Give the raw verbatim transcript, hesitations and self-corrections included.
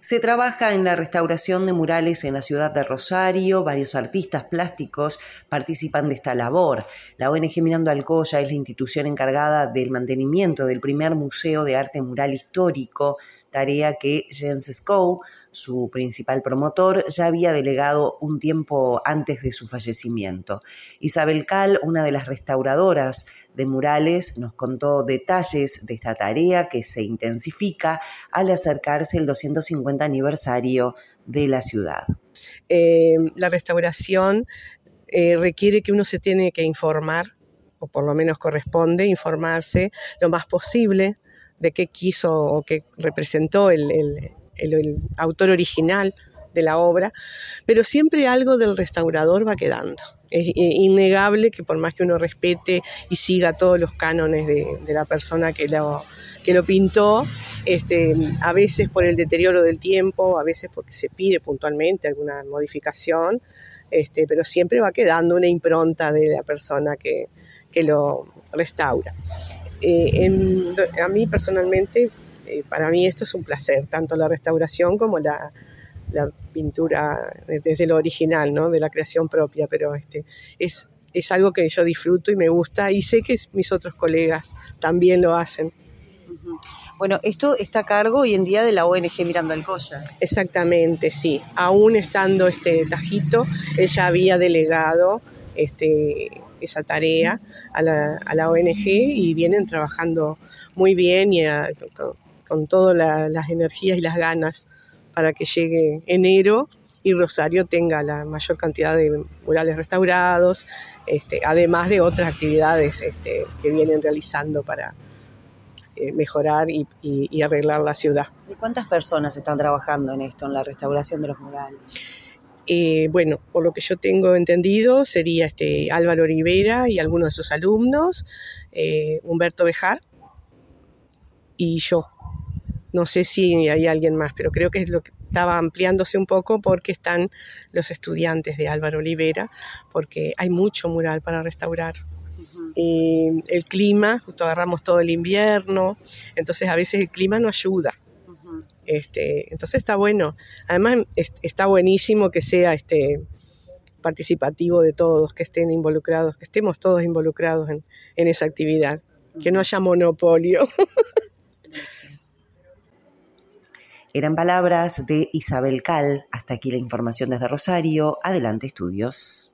Se trabaja en la restauración de murales en la ciudad de Rosario. Varios artistas plásticos participan de esta labor. La O N G Mirando Alcoya es la institución encargada del mantenimiento del primer museo de arte mural histórico, tarea que Jens Schou, su principal promotor, ya había delegado un tiempo antes de su fallecimiento. Isabel Cal, una de las restauradoras de murales, nos contó detalles de esta tarea que se intensifica al acercarse el doscientos cincuenta aniversario de la ciudad. Eh, la restauración eh, requiere que uno se tiene que informar, o por lo menos corresponde informarse lo más posible de qué quiso o qué representó el, el, el, el autor original de la obra, pero siempre algo del restaurador va quedando. Es innegable que por más que uno respete y siga todos los cánones de, de la persona que lo, que lo pintó, este, a veces por el deterioro del tiempo, a veces porque se pide puntualmente alguna modificación, este, pero siempre va quedando una impronta de la persona que, que lo restaura. Eh, en, a mí personalmente, eh, para mí esto es un placer, tanto la restauración como la, la pintura desde lo original, ¿no? De la creación propia, pero este, es, es algo que yo disfruto y me gusta y sé que mis otros colegas también lo hacen. Bueno, esto está a cargo hoy en día de la O N G Mirando Alcoya. Exactamente, sí. Aún estando este Tajito, ella había delegado este, esa tarea a la, a la O N G y vienen trabajando muy bien y a, con, con todas la, las energías y las ganas para que llegue enero y Rosario tenga la mayor cantidad de murales restaurados, este, además de otras actividades este, que vienen realizando para eh, mejorar y, y, y arreglar la ciudad. ¿Y cuántas personas están trabajando en esto, en la restauración de los murales? Eh, bueno, por lo que yo tengo entendido, sería este Álvaro Rivera y algunos de sus alumnos, eh, Humberto Bejar y yo. No sé si hay alguien más, pero creo que es lo que estaba ampliándose un poco porque están los estudiantes de Álvaro Rivera, porque hay mucho mural para restaurar. Uh-huh. Eh, el clima, justo agarramos todo el invierno, entonces a veces el clima no ayuda. Uh-huh. Este, entonces está bueno. Además es, está buenísimo que sea este participativo de todos, que estén involucrados, que estemos todos involucrados en, en esa actividad, uh-huh. Que no haya monopolio. Eran palabras de Isabel Cal. Hasta aquí la información desde Rosario. Adelante, estudios.